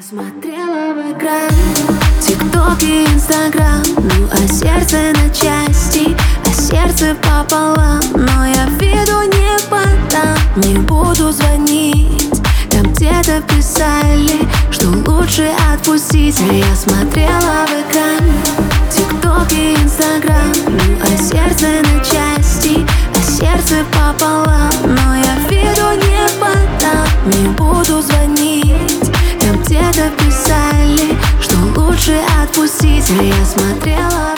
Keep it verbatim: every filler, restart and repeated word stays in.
смотрела в экран, тикток и инстаграм, ну а сердце на части, а сердце пополам. Но я виду не подам, не буду звонить. Там где-то писали, что лучше отпустить. А я смотрела в экран, тикток и инстаграм, ну а сердце на части, а сердце пополам. Но я виду не подам, не буду звонить. Там где-то писали, что лучше отпустить. А я смотрела